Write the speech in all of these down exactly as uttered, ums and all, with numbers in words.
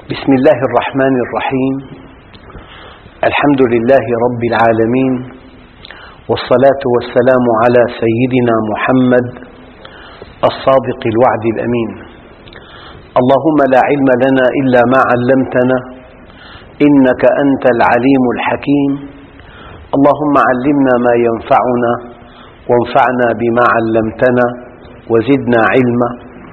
بسم الله الرحمن الرحيم. الحمد لله رب العالمين، والصلاة والسلام على سيدنا محمد الصادق الوعد الأمين. اللهم لا علم لنا إلا ما علمتنا إنك أنت العليم الحكيم. اللهم علمنا ما ينفعنا وانفعنا بما علمتنا وزدنا علما،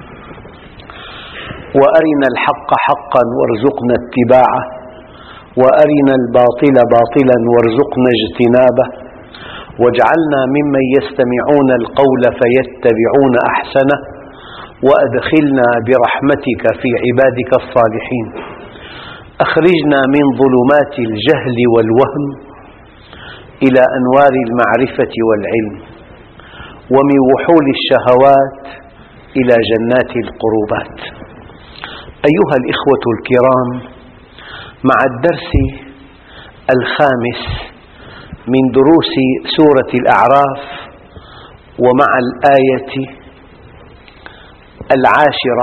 وأرنا الحق حقا وارزقنا اتباعه، وأرنا الباطل باطلا وارزقنا اجتنابه، واجعلنا ممن يستمعون القول فيتبعون أحسنه، وأدخلنا برحمتك في عبادك الصالحين. أخرجنا من ظلمات الجهل والوهم إلى أنوار المعرفة والعلم، ومن وحول الشهوات إلى جنات القربات. أيها الإخوة الكرام، مع الدرس الخامس من دروس سورة الأعراف، ومع الآية العاشرة،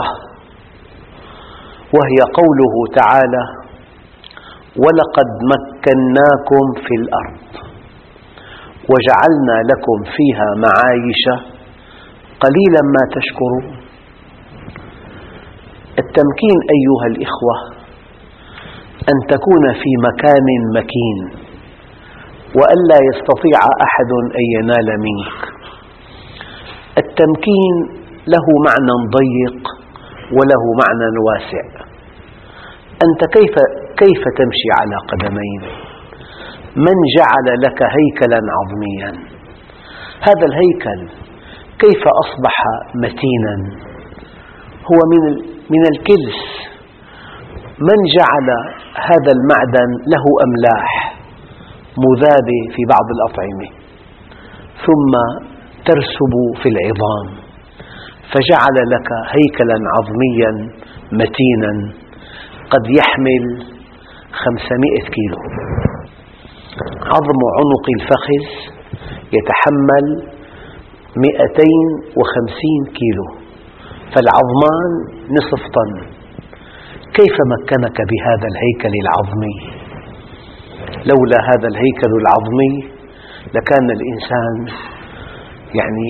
وهي قوله تعالى: ولقد مكناكم في الأرض وجعلنا لكم فيها معايش قليلا ما تشكرون. التمكين أيها الإخوة أن تكون في مكان مكين، وألا يستطيع أحد أن ينال منك. التمكين له معنى ضيق وله معنى واسع. أنت كيف, كيف تمشي على قدمين؟ من جعل لك هيكلا عظميا؟ هذا الهيكل كيف أصبح متينا؟ هو من من الكلس. من جعل هذا المعدن له أملاح مذابة في بعض الأطعمة ثم ترسب في العظام، فجعل لك هيكلا عظميا متينا قد يحمل خمسمائة كيلو. عظم عنق الفخذ يتحمل مئتين وخمسين كيلو، فالعظمان نصف طن. كيف مكنك بهذا الهيكل العظمي؟ لولا هذا الهيكل العظمي لكان الإنسان يعني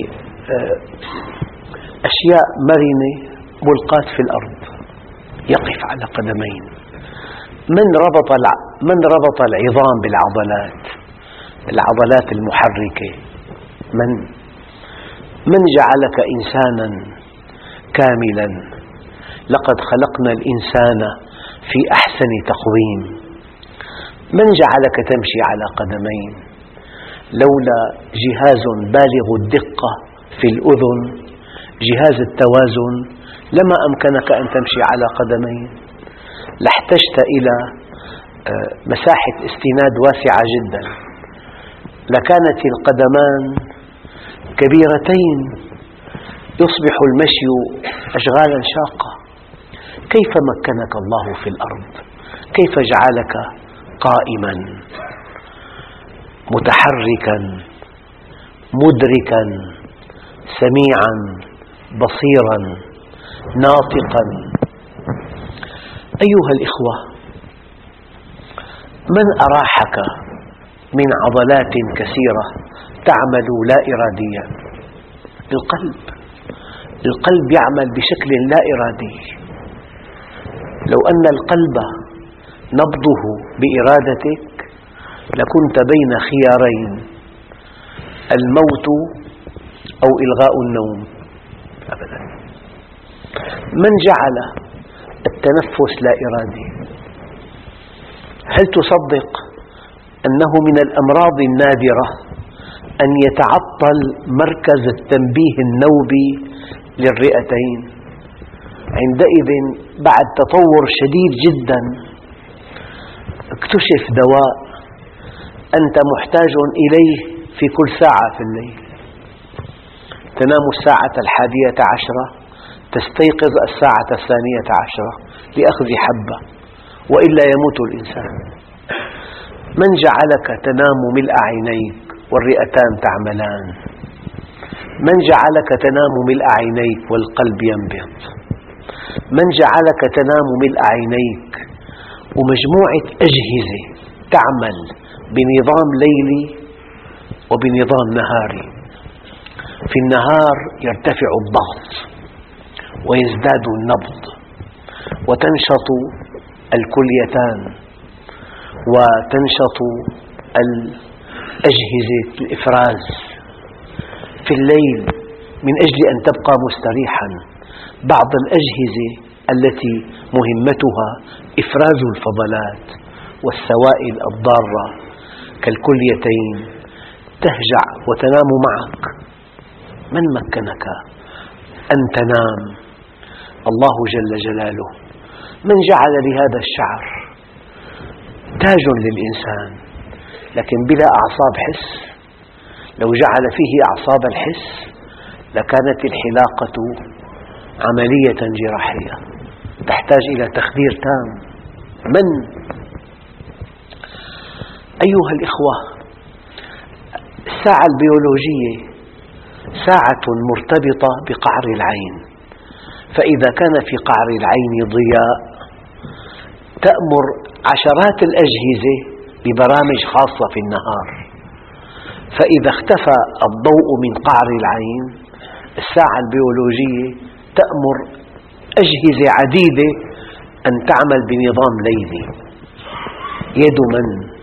أشياء مرنة ملقاة في الأرض، يقف على قدمين. من ربط من ربط العظام بالعضلات، العضلات المحركة؟ من من جعلك إنسانا كاملا؟ لقد خلقنا الإنسان في أحسن تقويم. من جعلك تمشي على قدمين؟ لولا جهاز بالغ الدقة في الأذن، جهاز التوازن، لما أمكنك أن تمشي على قدمين. لاحتجت إلى مساحة استناد واسعة جدا، لكانت القدمان كبيرتين، يصبح المشي أشغالا شاقة. كيف مكنك الله في الأرض؟ كيف جعلك قائما متحركا مدركا سميعا بصيرا ناطقا؟ أيها الإخوة، من أراحك من عضلات كثيرة تعمل لا إراديا؟ القلب. القلب يعمل بشكل لا إرادي. لو أن القلب نبضه بإرادتك لكنت بين خيارين: الموت أو إلغاء النوم. أبدا. من جعل التنفس لا إرادي؟ هل تصدق أنه من الأمراض النادرة أن يتعطل مركز التنبيه النوبي للرئتين؟ عندئذ بعد تطور شديد جدا اكتشف دواء أنت محتاج إليه في كل ساعة في الليل. تنام الساعة الحادية عشرة، تستيقظ الساعة الثانية عشرة لأخذ حبة، وإلا يموت الإنسان. من جعلك تنام ملء عينيك والرئتان تعملان؟ من جعلك تنام ملء عينيك والقلب ينبض؟ من جعلك تنام ملء عينيك ومجموعة أجهزة تعمل بنظام ليلي وبنظام نهاري. في النهار يرتفع الضغط ويزداد النبض وتنشط الكليتان وتنشط أجهزة الإفراز. في الليل من أجل أن تبقى مستريحا بعض الأجهزة التي مهمتها إفراز الفضلات والسوائل الضارة كالكليتين تهجع وتنام معك. من مكنك أن تنام؟ الله جل جلاله. من جعل لهذا الشعر تاج للإنسان لكن بلا أعصاب حس؟ لو جعل فيه أعصاب الحس لكانت الحلاقة عملية جراحية تحتاج إلى تخدير تام. من؟ أيها الإخوة، الساعة البيولوجية ساعة مرتبطة بقعر العين، فإذا كان في قعر العين ضياء تأمر عشرات الأجهزة ببرامج خاصة في النهار، فإذا اختفى الضوء من قعر العين الساعة البيولوجية تأمر أجهزة عديدة أن تعمل بنظام ليلي. يد من؟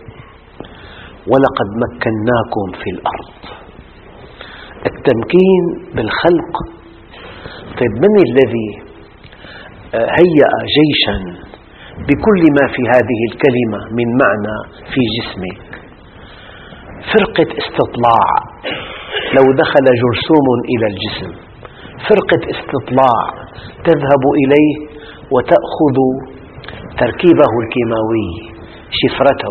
ولقد مكناكم في الأرض. التمكين بالخلق. طيب من الذي هيأ جيشا بكل ما في هذه الكلمة من معنى في جسمك؟ فرقة استطلاع لو دخل جرثوم إلى الجسم، فرقة استطلاع تذهب إليه وتأخذ تركيبه الكيماوي شفرته.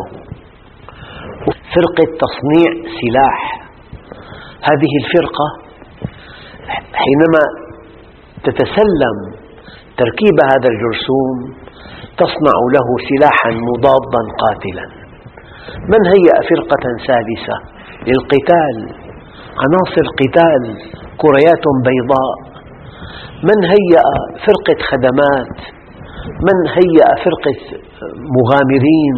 فرقة تصنيع سلاح، هذه الفرقة حينما تتسلم تركيب هذا الجرثوم تصنع له سلاحا مضادا قاتلا. من هيأ فرقة ثالثة للقتال، عناصر قتال، كريات بيضاء؟ من هيأ فرقة خدمات؟ من هيأ فرقة مغامرين؟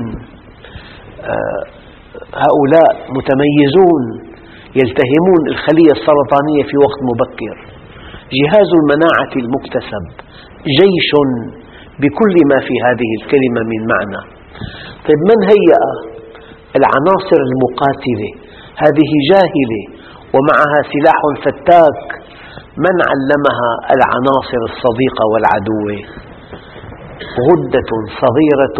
هؤلاء متميزون يلتهمون الخلية السرطانية في وقت مبكر. جهاز المناعة المكتسب، جيش بكل ما في هذه الكلمة من معنى. طيب من هيأ العناصر المقاتلة؟ هذه جاهلة ومعها سلاح فتاك. من علمها العناصر الصديقة والعدوة؟ غدة صغيرة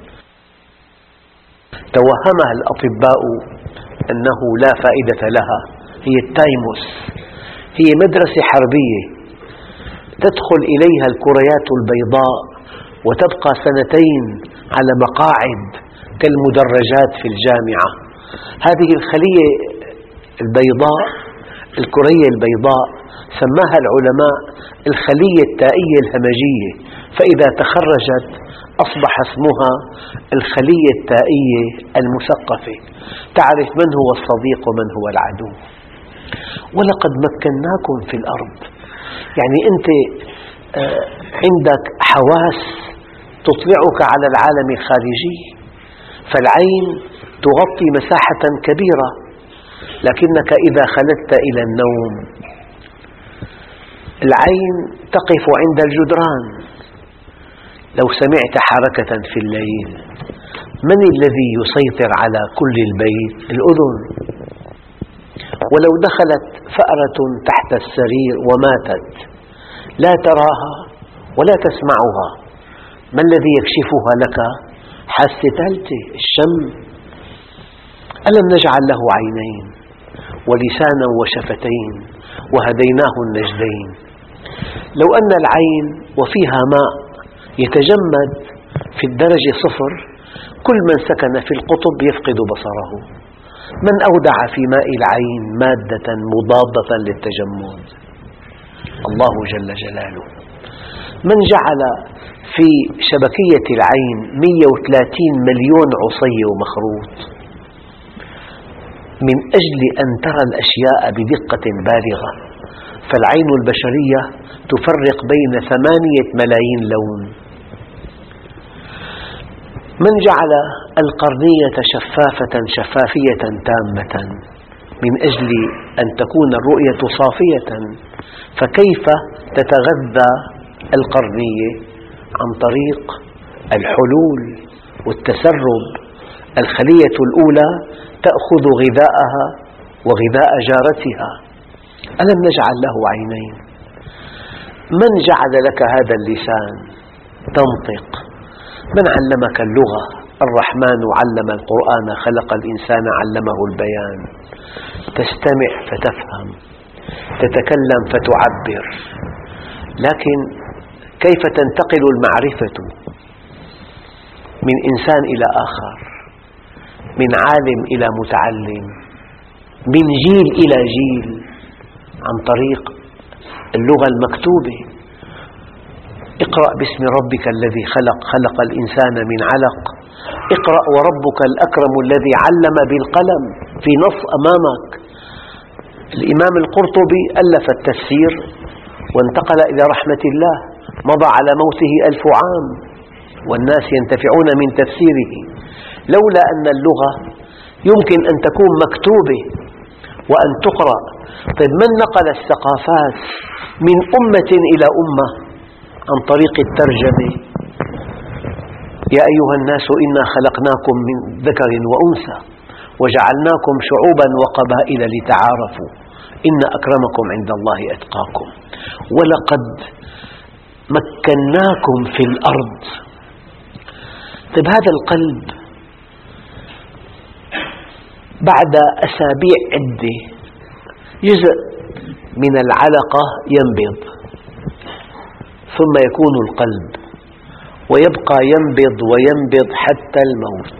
توهمها الأطباء أنه لا فائدة لها، هي التايموس، هي مدرسة حربية تدخل إليها الكريات البيضاء وتبقى سنتين على مقاعد كالمدرجات في الجامعة. هذه الخلية البيضاء، الكرية البيضاء، سماها العلماء الخلية التائية الهمجية، فإذا تخرجت أصبح اسمها الخلية التائية المثقفة، تعرف من هو الصديق ومن هو العدو. ولقد مكناكم في الأرض، يعني أنت عندك حواس تطلعك على العالم الخارجي، فالعين تغطي مساحة كبيرة، لكنك إذا خلدت إلى النوم العين تقف عند الجدران. لو سمعت حركة في الليل من الذي يسيطر على كل البيت؟ الأذن. ولو دخلت فأرة تحت السرير وماتت لا تراها ولا تسمعها، ما الذي يكشفها لك؟ حاسة ثالثة، الشم. ألم نجعل له عينين ولسانا وشفتين وهديناه النجدين. لو أن العين وفيها ماء يتجمد في الدرجة صفر، كل من سكن في القطب يفقد بصره. من أودع في ماء العين مادة مضادة للتجمد؟ الله جل جلاله. من جعل في شبكية العين مئة وثلاثين مليون عصي ومخروط من أجل أن ترى الأشياء بدقة بالغة، فالعين البشرية تفرق بين ثمانية ملايين لون. من جعل القرنية شفافة شفافية تامة من أجل أن تكون الرؤية صافية، فكيف تتغذى القرنية؟ عن طريق الحلول والتسرب. الخلية الأولى تأخذ غذاءها وغذاء جارتها. ألم نجعل له عينين؟ من جعل لك هذا اللسان تنطق؟ من علمك اللغة؟ الرحمن علم القرآن خلق الإنسان علمه البيان. تستمع فتفهم، تتكلم فتعبر. لكن كيف تنتقل المعرفة من إنسان إلى آخر، من عالم إلى متعلم، من جيل إلى جيل؟ عن طريق اللغة المكتوبة. اقرأ باسم ربك الذي خلق، خلق الإنسان من علق. اقرأ وربك الأكرم الذي علم بالقلم، في نص أمامك. الإمام القرطبي ألف التفسير وانتقل إلى رحمة الله، مضى على موته ألف عام والناس ينتفعون من تفسيره، لولا أن اللغة يمكن أن تكون مكتوبة وأن تقرأ. طيب من نقل الثقافات من أمة إلى أمة؟ عن طريق الترجمة. يا أيها الناس إنا خلقناكم من ذكر وأنثى وجعلناكم شعوبا وقبائل لتعارفوا إن أكرمكم عند الله أتقاكم ولقد مكناكم في الأرض. طيب هذا القلب بعد أسابيع عدة جزء من العلقة ينبض، ثم يكون القلب، ويبقى ينبض وينبض حتى الموت.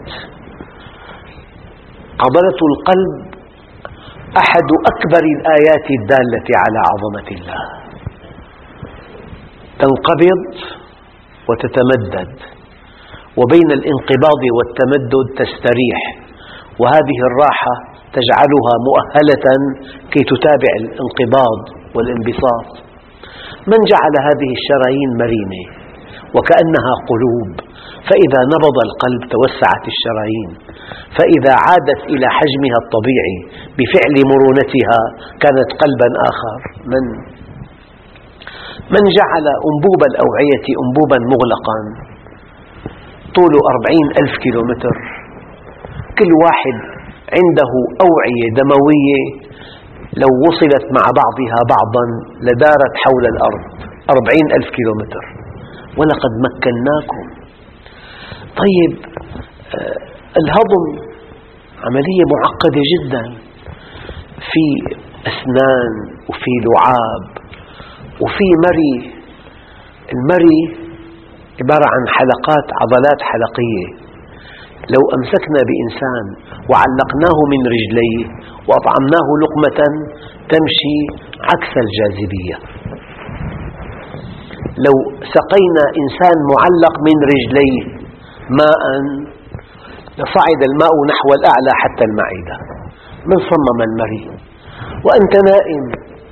عضلة القلب أحد أكبر الآيات الدالة على عظمة الله. تنقبض وتتمدد، وبين الانقباض والتمدد تستريح، وهذه الراحة تجعلها مؤهلة كي تتابع الانقباض والانبساط. من جعل هذه الشرايين مرنة وكأنها قلوب، فإذا نبض القلب توسعت الشرايين، فإذا عادت إلى حجمها الطبيعي بفعل مرونتها كانت قلبا آخر. من من جعل أنبوب الأوعية أنبوبا مغلقا طوله أربعين ألف كيلومتر، كل واحد عنده أوعية دموية لو وصلت مع بعضها بعضا لدارت حول الأرض أربعين ألف كيلومتر، ولقد مكناكم. طيب الهضم عملية معقدة جدا، في أسنان وفي لعاب وفي مري. المري عبارة عن حلقات، عضلات حلقية. لو أمسكنا بإنسان وعلقناه من رجليه وأطعمناه لقمة تمشي عكس الجاذبية. لو سقينا إنسان معلق من رجليه ماء لصعد الماء نحو الأعلى حتى المعدة. من صمم المري؟ وأنت نائم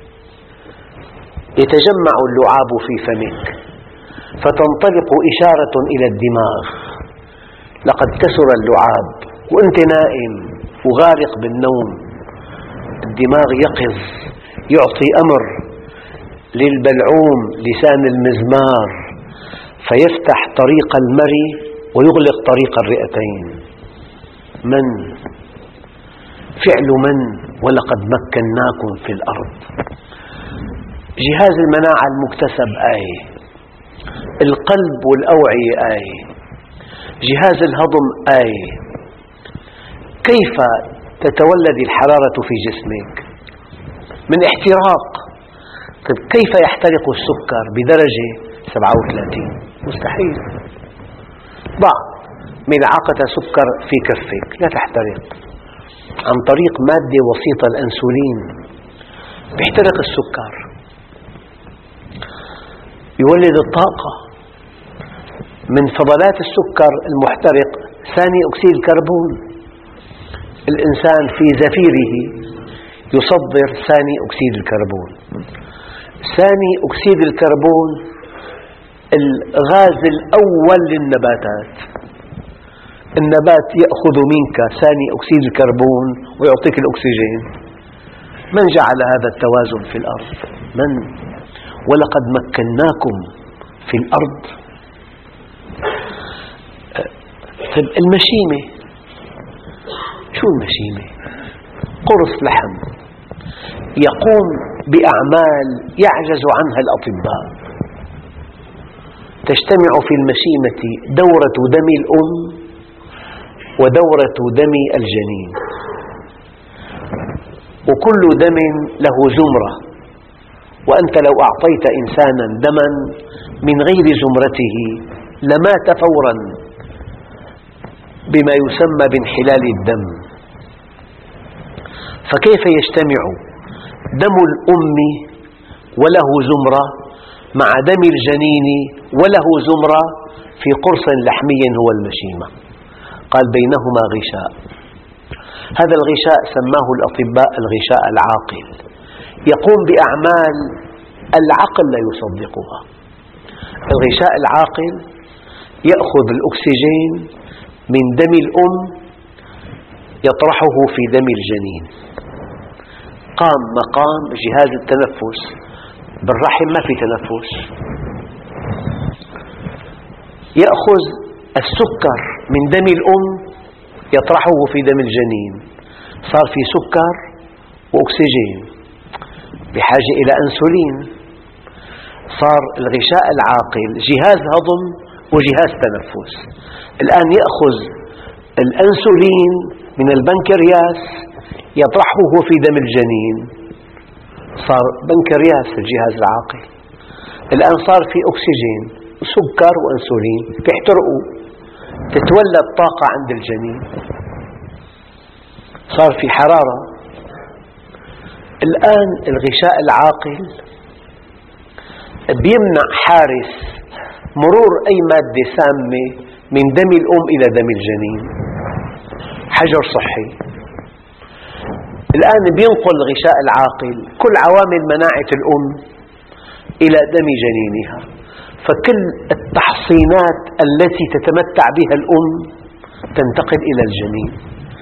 يتجمع اللعاب في فمك، فتنطلق إشارة إلى الدماغ لقد كسر اللعاب، وأنت نائم وغارق بالنوم. الدماغ يقظ يعطي أمر للبلعوم لسان المزمار فيفتح طريق المري ويغلق طريق الرئتين. من؟ فعل من؟ ولقد مكناكم في الأرض. جهاز المناعة المكتسب آية، القلب والأوعية آية، جهاز الهضم آية. كيف تتولد الحرارة في جسمك؟ من احتراق. طيب كيف يحترق السكر بدرجة سبعة وثلاثين؟ مستحيل. ضع ملعقة سكر في كفك لا تحترق، عن طريق مادة وسيطة الأنسولين يحترق السكر، يولد الطاقة. من فضلات السكر المحترق ثاني أكسيد الكربون. الإنسان في زفيره يصدر ثاني أكسيد الكربون. ثاني أكسيد الكربون الغاز الأول للنباتات. النبات يأخذ منك ثاني أكسيد الكربون ويعطيك الأكسجين. من جعل هذا التوازن في الأرض؟ من؟ ولقد مكناكم في الأرض. طيب المشيمة، شو المشيمة؟ قرص لحم يقوم بأعمال يعجز عنها الأطباء. تجتمع في المشيمة دورة دم الأم ودورة دم الجنين، وكل دم له زمرة، وأنت لو أعطيت إنسانا دما من غير زمرته لمات فورا بما يسمى بانحلال الدم. فكيف يجتمع دم الأم وله زمرة مع دم الجنين وله زمرة في قرص لحمي هو المشيمة؟ قال بينهما غشاء. هذا الغشاء سماه الأطباء الغشاء العاقل، يقوم بأعمال العقل لا يصدقها. الغشاء العاقل يأخذ الأكسجين من دم الأم يطرحه في دم الجنين، قام مقام جهاز التنفس. بالرحم ما في تنفس. يأخذ السكر من دم الأم يطرحه في دم الجنين، صار في سكر وأكسجين بحاجة إلى أنسولين. صار الغشاء العاقل جهاز هضم وجهاز تنفس. الآن يأخذ الأنسولين من البنكرياس يطرحه في دم الجنين، صار بنكرياس الجهاز العاقل. الآن صار في أكسجين وسكر وأنسولين بيحترقوا، تتولد طاقة عند الجنين، صار في حرارة. الآن الغشاء العاقل بيمنع حارس مرور أي مادة سامة من دم الأم إلى دم الجنين، حجر صحي. الآن بينقل الغشاء العاقل كل عوامل مناعة الأم إلى دم جنينها، فكل التحصينات التي تتمتع بها الأم تنتقل إلى الجنين.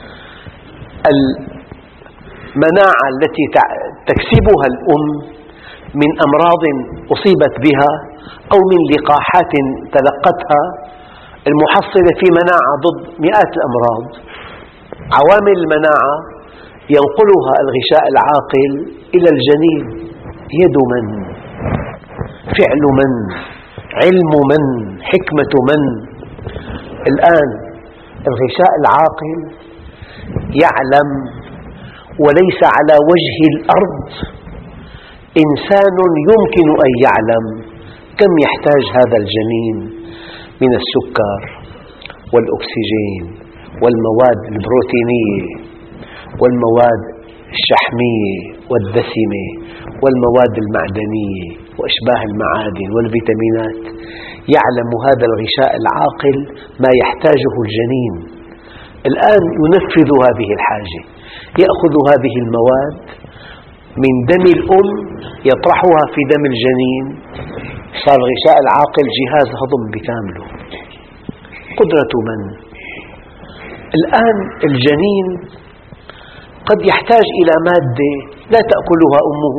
المناعة التي تكسبها الأم من أمراض أصيبت بها أو من لقاحات تلقتها، المحصلة في مناعة ضد مئات الأمراض. عوامل المناعة ينقلها الغشاء العاقل إلى الجنين. يد من؟ فعل من؟ علم من؟ حكمة من؟ الآن الغشاء العاقل يعلم، وليس على وجه الأرض إنسان يمكن أن يعلم كم يحتاج هذا الجنين من السكر والأكسجين والمواد البروتينية والمواد الشحمية والدسمة والمواد المعدنية وأشباه المعادن والفيتامينات. يعلم هذا الغشاء العاقل ما يحتاجه الجنين. الآن ينفذ هذه الحاجة، يأخذ هذه المواد من دم الأم يطرحها في دم الجنين، صار الغشاء العاقل جهاز هضم بكامله. قدرة من؟ الآن الجنين قد يحتاج إلى مادة لا تأكلها أمه.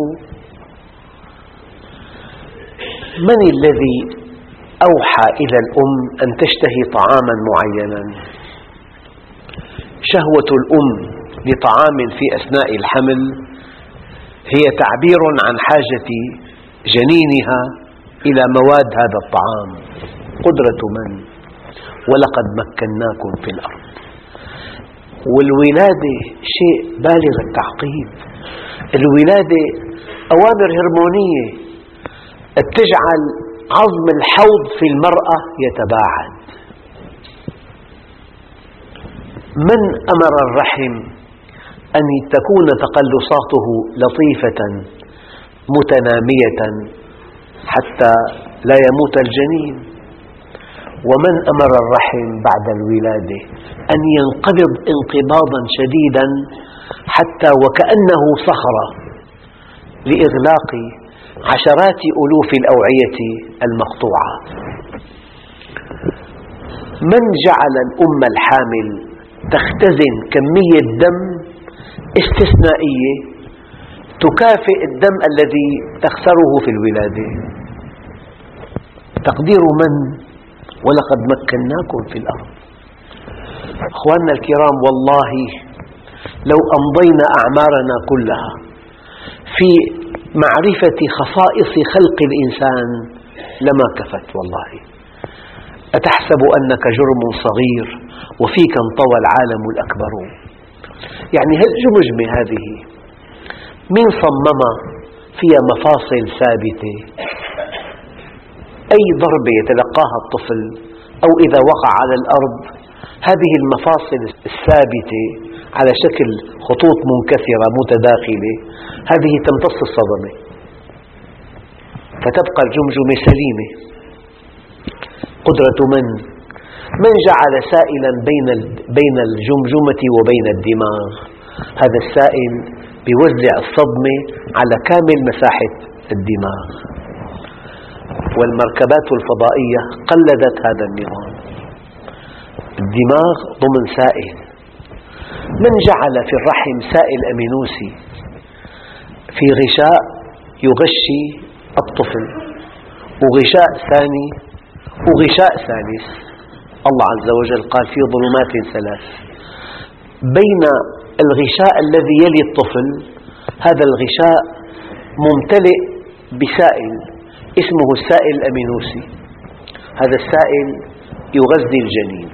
من الذي أوحى إلى الأم أن تشتهي طعاما معينا؟ شهوة الأم لطعام في أثناء الحمل هي تعبير عن حاجة جنينها إلى مواد هذا الطعام. قدرة من؟ ولقد مكناكم في الأرض. والولادة شيء بالغ التعقيد. الولادة أوامر هرمونية تجعل عظم الحوض في المرأة يتباعد. من أمر الرحم أن تكون تقلصاته لطيفة متنامية حتى لا يموت الجنين؟ ومن أمر الرحم بعد الولادة أن ينقبض انقباضا شديدا حتى وكأنه صخرة لإغلاق عشرات ألوف الأوعية المقطوعة؟ من جعل الأم الحامل تختزن كمية دم استثنائية تكافئ الدم الذي تخسره في الولادة. تقدير من؟ ولقد مكناكم في الأرض. أخواننا الكرام، والله لو أمضينا أعمارنا كلها في معرفة خصائص خلق الإنسان لما كفت والله. أتحسب أنك جرم صغير وفيك انطوى العالم الأكبر؟ يعني هالجمجمة هذه من صمم فيها مفاصل ثابتة، أي ضربة يتلقاها الطفل أو إذا وقع على الأرض هذه المفاصل الثابتة على شكل خطوط منكسرة متداخلة هذه تمتص الصدمة فتبقى الجمجمة سليمة. قدرة من؟ من جعل سائلا بين الجمجمة وبين الدماغ. هذا السائل بيوزع الصدمة على كامل مساحة الدماغ، والمركبات الفضائية قلدت هذا النظام. الدماغ ضمن سائل. من جعل في الرحم سائل أمينوسي في غشاء يغشي الطفل وغشاء ثاني وغشاء ثالث؟ الله عز وجل قال في ظلمات ثلاث، بين الغشاء الذي يلي الطفل هذا الغشاء ممتلئ بسائل اسمه السائل الأمينوسي. هذا السائل يغذي الجنين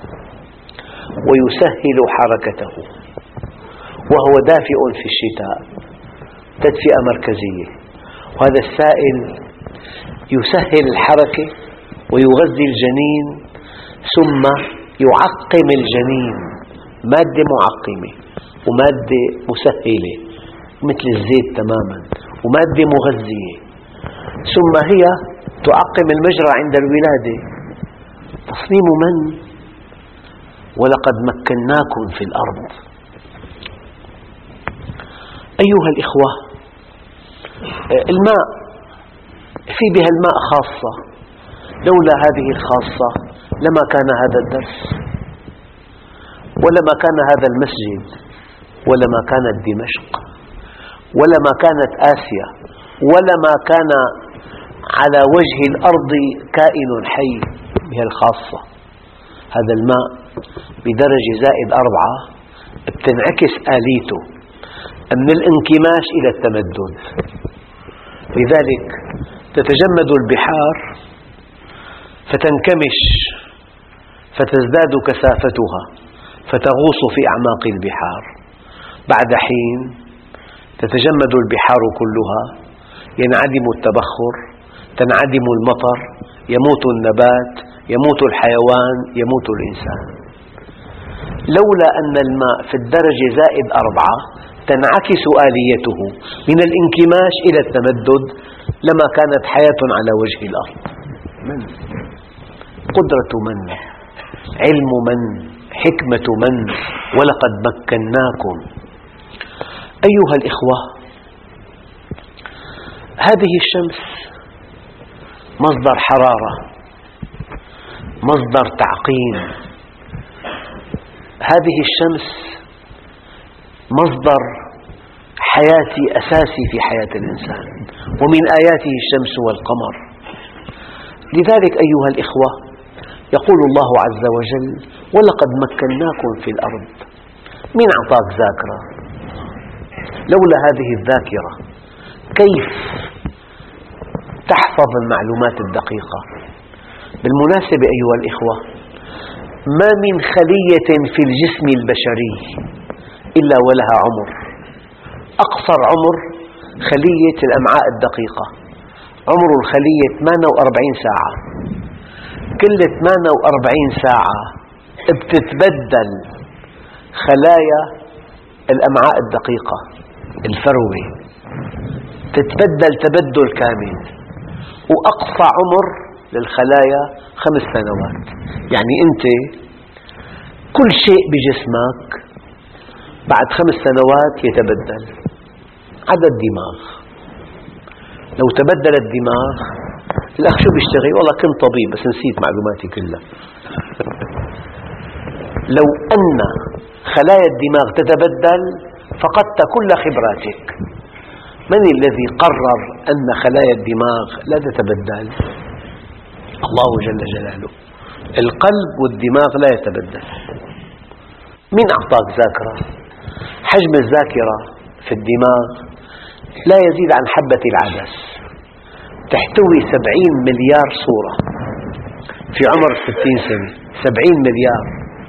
ويسهل حركته، وهو دافئ في الشتاء تدفئة مركزية. وهذا السائل يسهل الحركة ويغذي الجنين ثم يعقم الجنين، مادة معقمة ومادة مسهلة مثل الزيت تماما ومادة مغذية، ثم هي تعقم المجرى عند الولادة. تصميم من؟ ولقد مكناكم في الأرض. أيها الإخوة، الماء في بها الماء خاصة، لولا هذه الخاصة لما كان هذا الدرس ولما كان هذا المسجد ولما كانت دمشق ولما كانت آسيا ولما كان على وجه الأرض كائن حي بها الخاصة. هذا الماء بدرجة زائد أربعة بتنعكس آليته من الانكماش إلى التمدد، لذلك تتجمد البحار فتنكمش فتزداد كثافتها فتغوص في أعماق البحار. بعد حين تتجمد البحار كلها، ينعدم التبخر، تنعدم المطر، يموت النبات، يموت الحيوان، يموت الإنسان. لولا أن الماء في الدرجة زائد أربعة تنعكس آليته من الانكماش إلى التمدد لما كانت حياة على وجه الأرض. من؟ قدرة من؟ علم من؟ حكمة من؟ ولقد مكناكم. أيها الإخوة، هذه الشمس مصدر حرارة، مصدر تعقيم. هذه الشمس مصدر حياتي أساسي في حياة الإنسان، ومن آياته الشمس والقمر. لذلك أيها الإخوة يقول الله عز وجل ولقد مكناكم في الأرض. من أعطاك ذاكرة؟ لولا هذه الذاكرة كيف تحفظ المعلومات الدقيقة؟ بالمناسبة أيها الإخوة، ما من خلية في الجسم البشري إلا ولها عمر. أقصر عمر خلية الأمعاء الدقيقة، عمر الخلية ثمانية وأربعين ساعة. كل ثمانية وأربعين ساعة بتتبدل خلايا الأمعاء الدقيقة الفروة، تتبدل تبدل كامل. وأقصى عمر للخلايا خمس سنوات. يعني أنت كل شيء بجسمك بعد خمس سنوات يتبدل. عدا الدماغ، لو تبدل الدماغ، الأخ شو بيشتغل؟ والله كنت طبيب بس نسيت معلوماتي كلها. لو أن خلايا الدماغ تتبدل فقدت كل خبراتك. من الذي قرر أن خلايا الدماغ لا تتبدل؟ الله جل جلاله. القلب والدماغ لا يتبدل. مين أعطاك ذاكرة؟ حجم الذاكرة في الدماغ لا يزيد عن حبة العدس، تحتوي سبعين مليار صورة في عمر ستين سنة. سبعين مليار.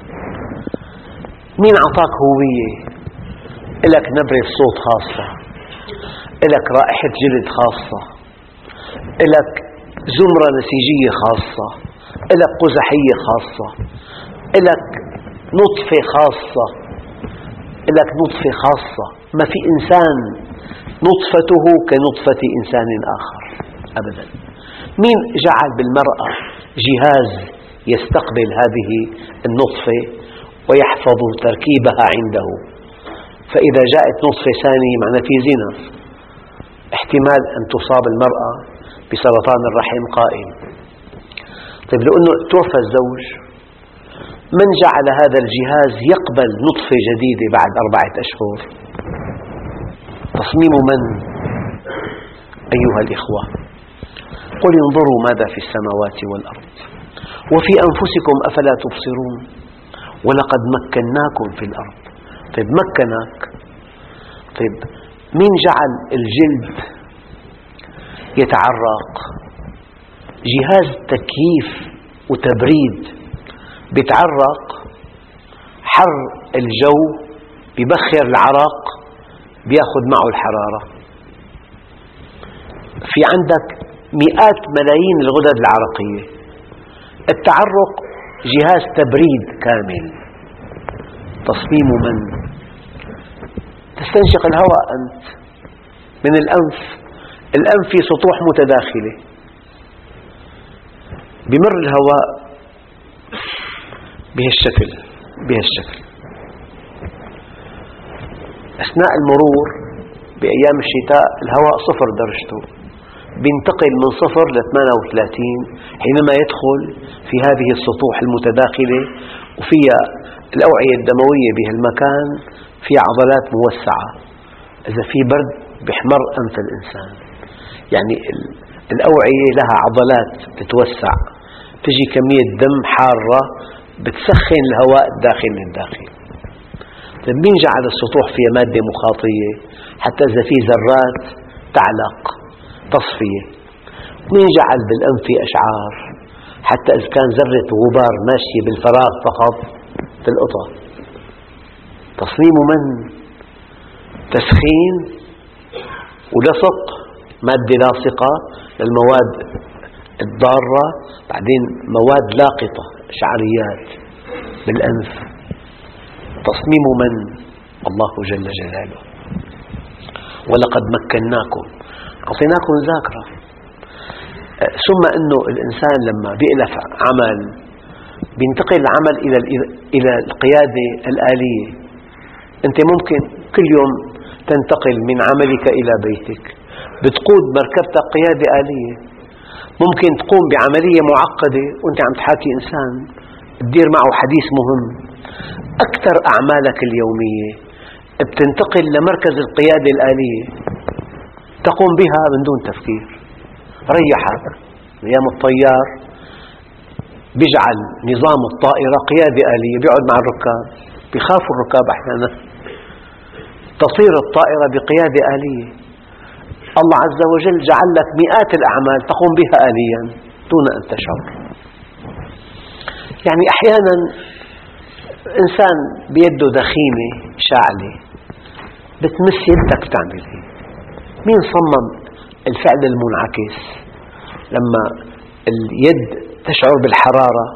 مين أعطاك هوية؟ إلك نبرة صوت خاصة، إلك رائحة جلد خاصة، إلك زمرة نسيجية خاصة، إلك قزحية خاصة، إلك نطفة خاصة، إلك نطفة خاصة. ما في إنسان نطفته كنطفة إنسان آخر أبدا. مين جعل بالمرأة جهاز يستقبل هذه النطفة ويحفظ تركيبها عنده؟ فإذا جاءت نطفة ثانية معنى في زنا، احتمال أن تصاب المرأة بسرطان الرحم قائم. طيب لو أنه توفى الزوج، من جعل هذا الجهاز يقبل نطفة جديدة بعد أربعة أشهر؟ تصميم من؟ أيها الإخوة، قل انظروا ماذا في السماوات والأرض وفي أنفسكم أفلا تبصرون ولقد مكناكم في الأرض. طيب مكنك، طيب مين جعل الجلد يتعرق؟ جهاز تكييف وتبريد بيتعرق، حر الجو بيبخر العرق بياخذ معه الحرارة. في عندك مئات ملايين الغدد العرقية. التعرق جهاز تبريد كامل. تصميم من؟ تستنشق الهواء أنت من الأنف. الأنف في سطوح متداخلة، بمر الهواء بهالشكل بهالشكل. أثناء المرور بأيام الشتاء الهواء صفر درجته، بينتقل من صفر ل ثمانية وثلاثين حينما يدخل في هذه السطوح المتداخلة، وفيها الأوعية الدموية بهالمكان، في عضلات موسعة. إذا في برد بيحمر أنف الإنسان، يعني الأوعية لها عضلات تتوسع، تجي كمية دم حارة بتسخن الهواء الداخل للداخل. طيب مين جعل السطوح فيها مادة مخاطية حتى إذا في ذرات تعلق تصفية؟ مين جعل بالأنف أشعار حتى إذا كان ذرة غبار ماشية بالفراغ فقط تلقطها؟ تصميم من؟ تسخين ولصق مادة لاصقة للمواد الضارة، بعدين مواد لاقطة شعريات بالأنف. تصميم من؟ الله جل جلاله. ولقد مكناكم، أعطيناكم ذاكرة. ثم أنه الإنسان لما بيألف عمل بينتقل العمل إلى إلى القيادة الآلية. أنت ممكن كل يوم تنتقل من عملك إلى بيتك، بتقود مركبتك قيادة آلية. ممكن تقوم بعملية معقدة وأنت عم تحاكي إنسان تدير معه حديث مهم. أكثر أعمالك اليومية بتنتقل لمركز القيادة الآلية، تقوم بها من دون تفكير. ريحك أيام الطيار بيجعل نظام الطائرة قيادة آلية، بيقعد مع الركاب، بيخافوا الركاب أحيانا، تصير الطائرة بقيادة آلية. الله عز وجل جعل لك مئات الأعمال تقوم بها آليا دون أن تشعر. يعني أحيانا إنسان بيده دخيمة شاعلة بتمس يدك تعمل هيك. مين صمم الفعل المنعكس؟ لما اليد تشعر بالحرارة،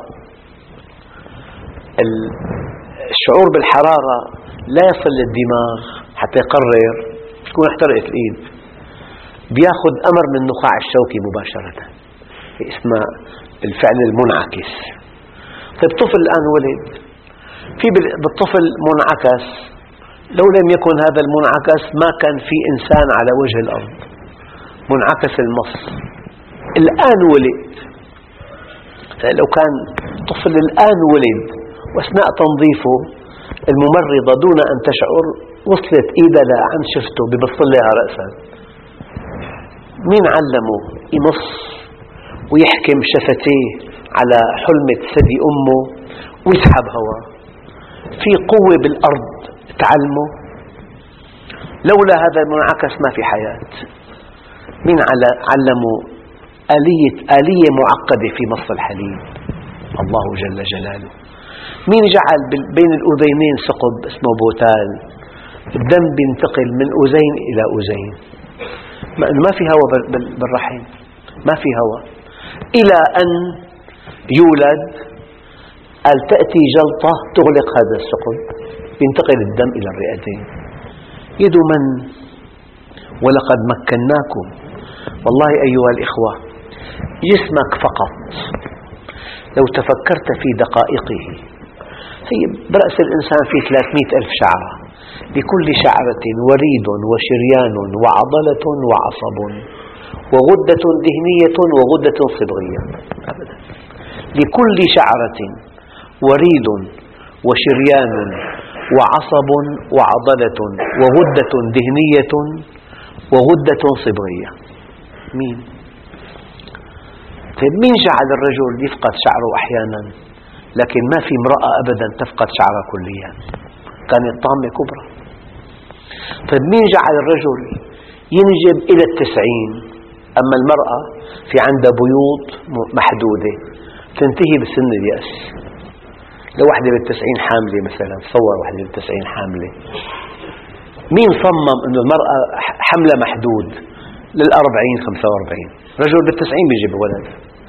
الشعور بالحرارة لا يصل للدماغ حتى يقرر تكون احترقت الإيد، بياخذ أمر من النخاع الشوكي مباشرة، اسمه الفعل المنعكس. طيب طفل الآن ولد، في بالطفل منعكس، لو لم يكن هذا المنعكس ما كان في إنسان على وجه الأرض. منعكس المص الآن ولد، لو كان طفل الآن ولد وأثناء تنظيفه الممرضة دون أن تشعر وصلت إيدها لعند شفته ببص لها رأسا. مين علمه يمص ويحكم شفتيه على حلمة ثدي أمه ويسحب هواء؟ في قوة بالأرض تعلمه. لولا هذا المنعكس ما في حياة. مين علمه آلية, آلية معقدة في مص الحليب؟ الله جل جلاله. مين جعل بين الأذينين ثقب اسمه بوتال، الدم بينتقل من أذين إلى أذين، ما في هواء بالرحم، ما في هواء، إلى أن يولد قال تأتي جلطة تغلق هذا الثقب، ينتقل الدم إلى الرئتين. يد من؟ ولقد مكناكم. والله أيها الإخوة، جسمك فقط لو تفكرت في دقائقه، هي برأس الإنسان في ثلاثمئة ألف شعرة، لكل شعرة وريد وشريان وعضلة وعصب وغدة دهنية وغدة صبغية. أبدا. لكل شعرة وريد وشريان وعصب وعضلة وغدة دهنية وغدة صبغية. مين؟ طيب مين جعل الرجل يفقد شعره أحيانا لكن ما في امرأة أبدا تفقد شعرها كليا؟ كانت طامة كبرى. طيب مين جعل الرجل ينجب إلى التسعين أما المرأة في عندها بيوض محدودة تنتهي بسن اليأس؟ لو واحدة بالتسعين حاملة مثلا، تصور واحدة بالتسعين حاملة، مين صمم أنه المرأة حملة محدود للأربعين خمسة وأربعين؟ رجل بالتسعين بيجيب ولد.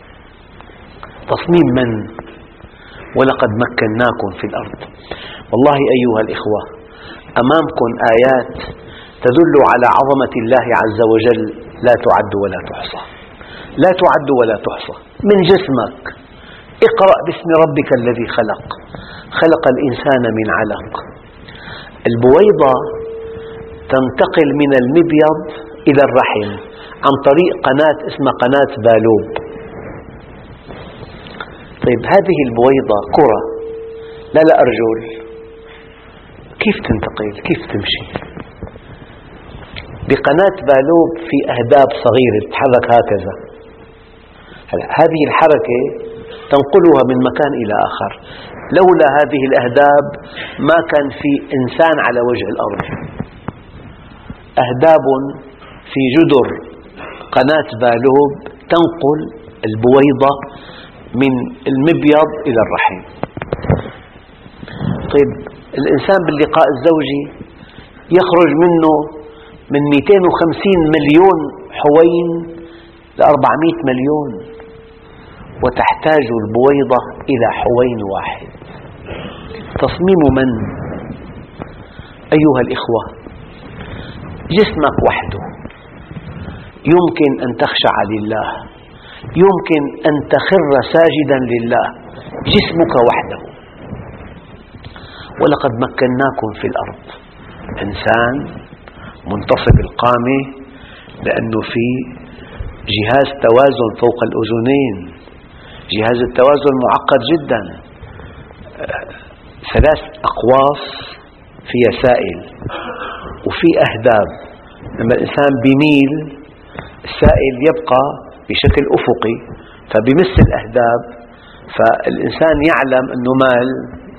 تصميم من؟ ولقد مكناكم في الأرض. والله أيها الإخوة، أمامكم آيات تدل على عظمة الله عز وجل لا تعد ولا تحصى، لا تعد ولا تحصى. من جسمك، اقرأ باسم ربك الذي خلق، خلق الإنسان من علق. البويضة تنتقل من المبيض إلى الرحم عن طريق قناة اسمها قناة بالوب. طيب هذه البويضة كرة لا لا أرجل، كيف تنتقل؟ كيف تمشي؟ بقناة بالوب في أهداب صغيرة تتحرك هكذا. هذه الحركة تنقلها من مكان إلى آخر. لولا هذه الأهداب ما كان في إنسان على وجه الأرض. أهداب في جدر قناة بالوب تنقل البويضة من المبيض إلى الرحم. طيب الإنسان باللقاء الزوجي يخرج منه من مئتين وخمسين مليون حوين ل أربعمئة مليون، وتحتاج البويضة إلى حوين واحد. تصميم من؟ أيها الإخوة، جسمك وحده يمكن أن تخشع لله، يمكن أن تخر ساجدا لله، جسمك وحده. ولقد مكناكم في الأرض. إنسان منتصب القامة لأنه في جهاز توازن فوق الأذنين. جهاز التوازن معقد جدا، ثلاث أقواس فيها سائل وفي أهداب. لما الإنسان بيميل السائل يبقى بشكل أفقي فبيمس الأهداب، فالإنسان يعلم أنه مال.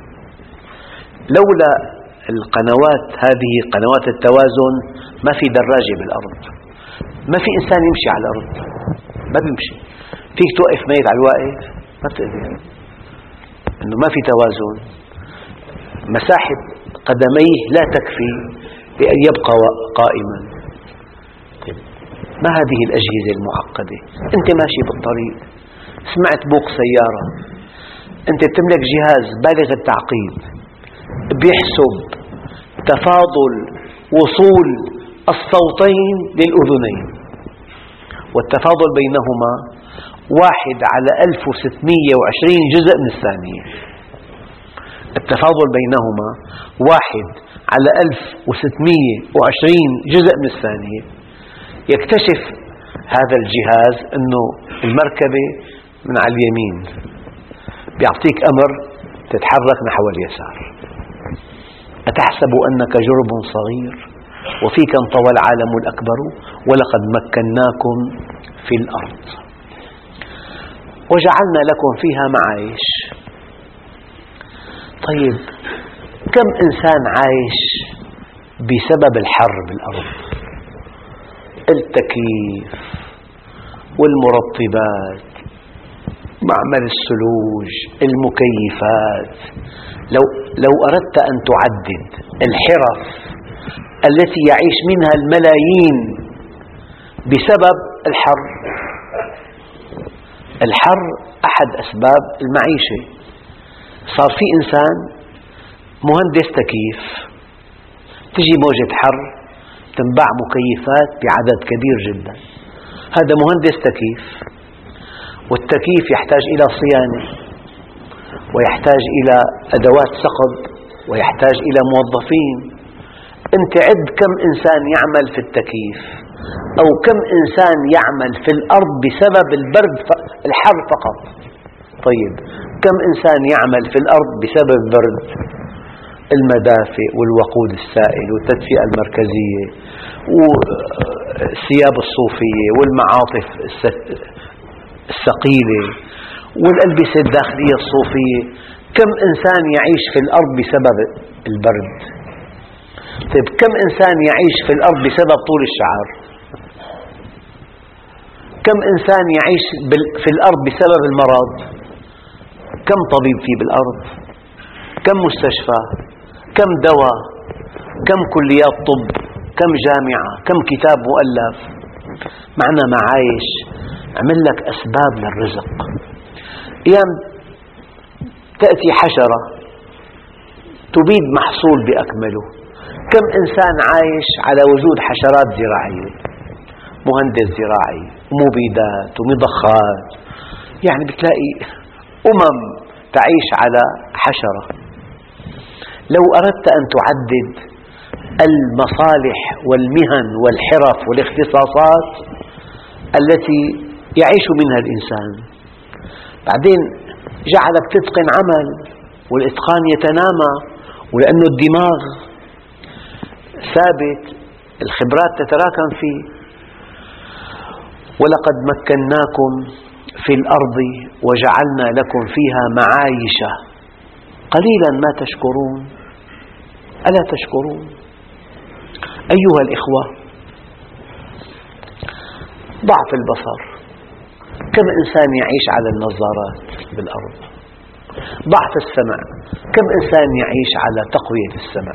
لولا القنوات هذه قنوات التوازن ما في دراجة بالأرض، ما في إنسان يمشي على الأرض، ما بيمشي. فيك توقف ميت على الواقف؟ ما بتقدر، أنه ما في توازن. مساحة قدميه لا تكفي لأن يبقى قائما. ما هذه الأجهزة المعقدة؟ أنت ماشي بالطريق سمعت بوق سيارة، أنت تملك جهاز بالغ التعقيد بيحسب تفاضل وصول الصوتين للأذنين، والتفاضل بينهما واحد على ألف وستمئة وعشرين جزء من الثانية. التفاضل بينهما واحد على ألف وستمئة وعشرين جزء من الثانية. يكتشف هذا الجهاز أنه المركبة من على اليمين، بيعطيك أمر تتحرك نحو اليسار. أتحسب أنك جرم صغير وفيك انطوى العالم الأكبر ولقد مكناكم في الأرض وجعلنا لكم فيها معايش. طيب كم إنسان عايش بسبب الحر بالأرض؟ التكييف والمرطبات، معمل الثلوج، المكيفات. لو, لو أردت أن تعدد الحرف التي يعيش منها الملايين بسبب الحر، الحر أحد أسباب المعيشة. صار في إنسان مهندس تكييف، تجي موجة حر تنباع مكيفات بعدد كبير جدا، هذا مهندس تكييف، والتكييف يحتاج إلى صيانة ويحتاج إلى أدوات صقب ويحتاج إلى موظفين. أنت عد كم إنسان يعمل في التكييف أو كم إنسان يعمل في الأرض بسبب البرد الحر فقط. طيب كم إنسان يعمل في الأرض بسبب البرد؟ المدافئ والوقود السائل والتدفئة المركزية والثياب الصوفية والمعاطف الثقيلة والألبسة الداخلية الصوفية. كم إنسان يعيش في الأرض بسبب البرد؟ طيب كم إنسان يعيش في الأرض بسبب طول الشعر؟ كم إنسان يعيش في الأرض بسبب المرض؟ كم طبيب في بالأرض؟ كم مستشفى؟ كم دواء؟ كم كليات طب؟ كم جامعة؟ كم كتاب مؤلف؟ معنى معايش عمل لك أسباب للرزق. أيام تأتي حشرة تبيد محصول بأكمله. كم إنسان عايش على وجود حشرات زراعية، مهندس زراعي ومبيدات ومضخات، يعني بتلاقي أمم تعيش على حشرة. لو أردت أن تعدد المصالح والمهن والحرف والاختصاصات التي يعيش منها الإنسان، بعدين جعلك تتقن عمل والإتقان يتنامى، ولأنه الدماغ ثابت الخبرات تتراكم فيه. ولقد مكناكم في الأرض وجعلنا لكم فيها معايش قليلا ما تشكرون. ألا تشكرون؟ أيها الإخوة، ضعف البصر، كم إنسان يعيش على النظارات بالأرض؟ ضعف السمع، كم إنسان يعيش على تقوية السمع؟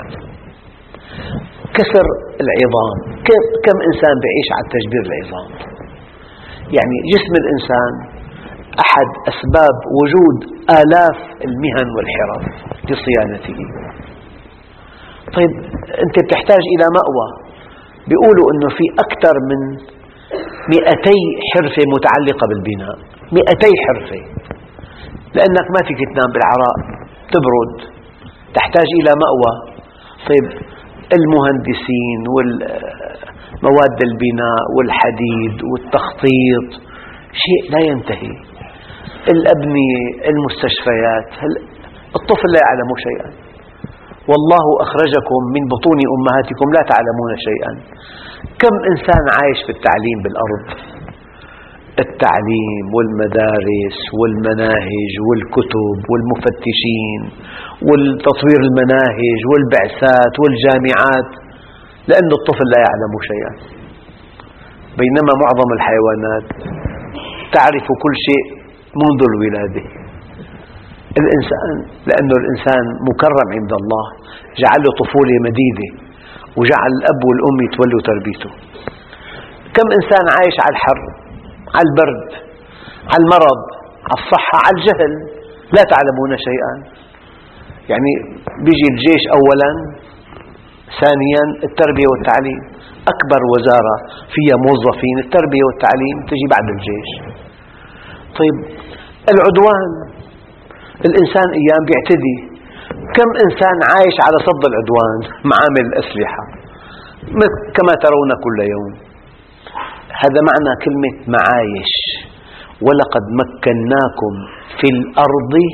كسر العظام، كم إنسان يعيش على تجبير العظام؟ يعني جسم الإنسان أحد أسباب وجود آلاف المهن والحرف لصيانته. طيب أنت بتحتاج إلى مأوى، بيقولوا أنه في أكثر من مئتي حرفة متعلقة بالبناء، مئتي حرفة، لأنك ما فيك تنام بالعراء تبرد، تحتاج إلى مأوى. طيب المهندسين والمواد البناء والحديد والتخطيط شيء لا ينتهي، الأبنية، المستشفيات، الطفل لا يعلم شيئا. والله أخرجكم من بطون أمهاتكم لا تعلمون شيئا. كم إنسان عايش في التعليم بالأرض؟ التعليم والمدارس والمناهج والكتب والمفتشين والتطوير المناهج والبعثات والجامعات، لأن الطفل لا يعلم شيئا، بينما معظم الحيوانات تعرف كل شيء منذ الولادة. الإنسان لأن الإنسان مكرم عند الله جعل له طفولة مديدة وجعل الأب والأم يتولوا تربيته. كم إنسان عايش على الحر، على البرد، على المرض، على الصحة، على الجهل، لا تعلمون شيئا. يعني بيجي الجيش أولا، ثانيا التربية والتعليم، أكبر وزارة فيها موظفين التربية والتعليم تجي بعد الجيش. طيب العدوان، الإنسان أيام بيعتدي، كم إنسان عايش على صد العدوان، معامل الأسلحة كما ترون كل يوم. هذا معنى كلمة معايش. ولقد مكناكم في الأرض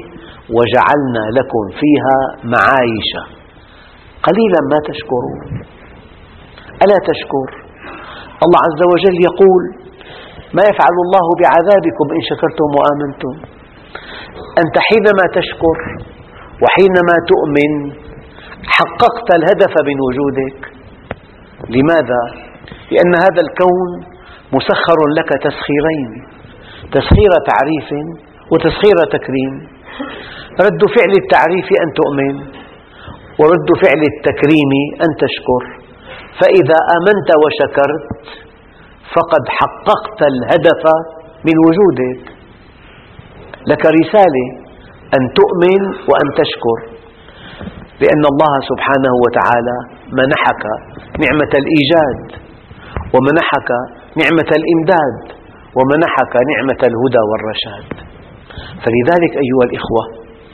وجعلنا لكم فيها معايش قليلا ما تشكرون. ألا تشكر؟ الله عز وجل يقول: ما يفعل الله بعذابكم إن شكرتم وآمنتم. أنت حينما تشكر وحينما تؤمن حققت الهدف من وجودك. لماذا؟ لأن هذا الكون مسخر لك تسخيرين: تسخير تعريف وتسخير تكريم. رد فعل التعريف أن تؤمن، ورد فعل التكريم أن تشكر. فإذا آمنت وشكرت فقد حققت الهدف من وجودك. لك رسالة أن تؤمن وأن تشكر، لأن الله سبحانه وتعالى منحك نعمة الإيجاد، ومنحك نعمة الإمداد، ومنحك نعمة الهدى والرشاد. فلذلك أيها الإخوة،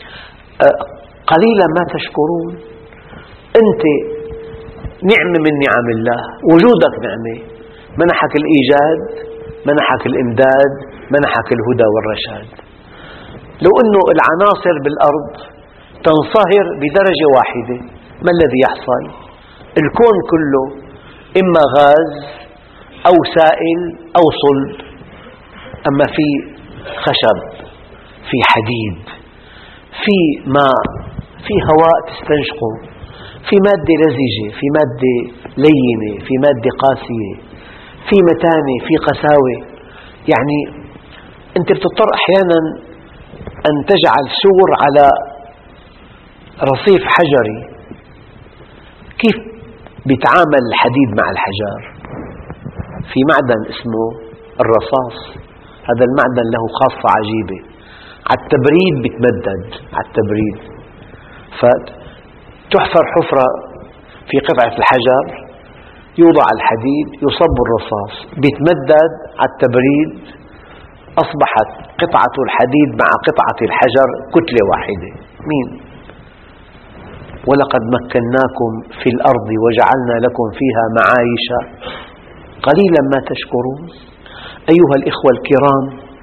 قليلا ما تشكرون. أنت نعمة من نعم الله، وجودك نعمة، منحك الإيجاد، منحك الإمداد، منحك الهدى والرشاد. لو أن العناصر بالأرض تنصهر بدرجة واحدة ما الذي يحصل؟ الكون كله إما غاز أو سائل أو صلب. أما في خشب، في حديد، في ماء، في هواء تستنشقه، في مادة لزجة، في مادة لينة، في مادة قاسية، في متانة، في قساوة. يعني أنت بتضطر أحيانا أن تجعل سور على رصيف حجري. كيف بيتعامل الحديد مع الحجر؟ في معدن اسمه الرصاص، هذا المعدن له خاصة عجيبة، على التبريد بيتمدد، على التبريد. فتحفر حفرة في قطعة الحجر، يوضع الحديد، يصب الرصاص، بيتمدد على التبريد، أصبحت قطعة الحديد مع قطعة الحجر كتلة واحدة. مين؟ ولقد مكناكم في الأرض وجعلنا لكم فيها معايش قليلا ما تشكرون. أيها الإخوة الكرام،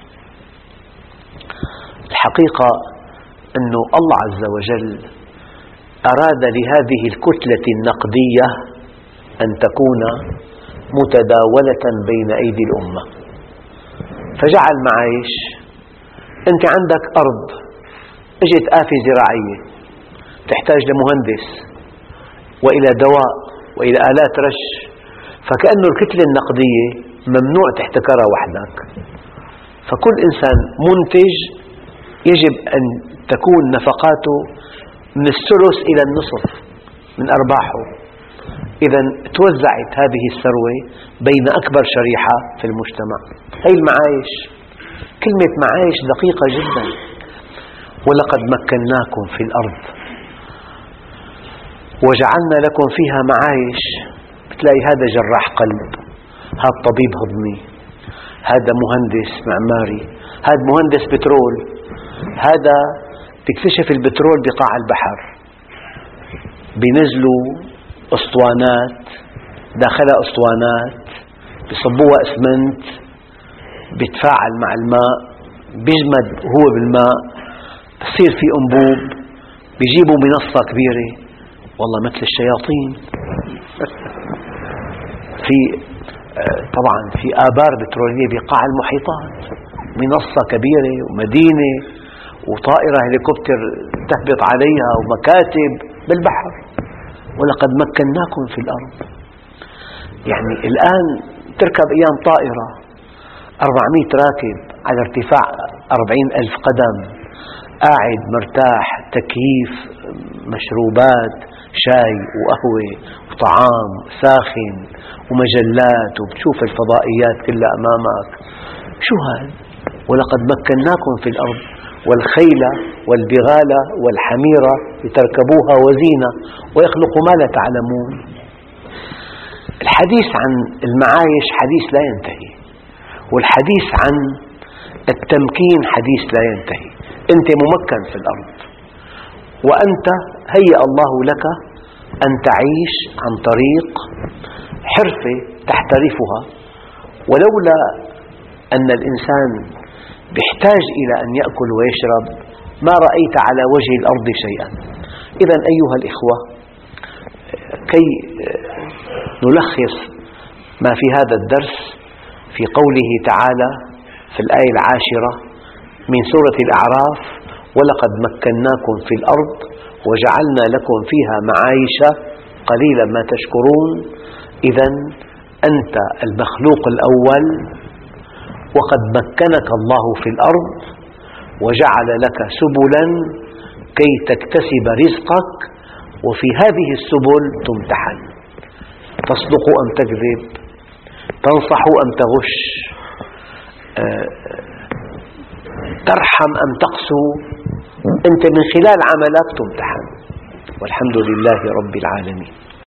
الحقيقة أن الله عز وجل أراد لهذه الكتلة النقدية أن تكون متداولة بين أيدي الأمة، فجعل معايش. أنت عندك أرض، اجت آفة زراعية تحتاج لمهندس وإلى دواء وإلى آلات رش، فكأن الكتلة النقدية ممنوع تحتكرها وحدك. فكل إنسان منتج يجب أن تكون نفقاته من الثلث إلى النصف من أرباحه. إذا توزعت هذه الثروة بين أكبر شريحة في المجتمع. هي المعايش. كلمة معايش دقيقة جدا. ولقد مكناكم في الأرض وجعلنا لكم فيها معايش. بتلاقي هذا جراح قلب، هذا طبيب هضمي، هذا مهندس معماري، هذا مهندس بترول، هذا تكتشف البترول بقاع البحر، بينزلوا أسطوانات، داخلها أسطوانات، بيصبوها اسمنت، بيتفاعل مع الماء، بيجمد هو بالماء، بصير في أنبوب، بيجيبوا منصة كبيرة، والله مثل الشياطين. في طبعا في آبار بترولية بقاع المحيطات، منصة كبيرة ومدينة وطائرة هليكوبتر تهبط عليها ومكاتب بالبحر. ولقد مكناكم في الأرض. يعني الآن تركب أيام طائرة أربعمئة راكب على ارتفاع أربعين ألف قدم، قاعد مرتاح، تكييف، مشروبات، شاي وقهوة وطعام ساخن ومجلات، وبتشوف الفضائيات كلها أمامك. شو هذا؟ ولقد مكناكم في الأرض والخيل والبغال والحمير لتركبوها وزينة ويخلق ما لا تعلمون. الحديث عن المعايش حديث لا ينتهي، والحديث عن التمكين حديث لا ينتهي. أنت ممكن في الأرض، وأنت هيأ الله لك أن تعيش عن طريق حرفة تحترفها. ولولا أن الإنسان يحتاج إلى أن يأكل ويشرب ما رأيت على وجه الأرض شيئا. إذن أيها الإخوة، كي نلخص ما في هذا الدرس في قوله تعالى في الآية العاشرة من سورة الأعراف: ولقد مكناكم في الأرض وجعلنا لكم فيها معايش قليلا ما تشكرون. إذن أنت المخلوق الأول، وقد مكنك الله في الأرض وجعل لك سبلا كي تكتسب رزقك، وفي هذه السبل تمتحن: تصدق أم تكذب، تنصح أم تغش، ترحم أم تقسو. أنت من خلال عملك تمتحن، والحمد لله رب العالمين.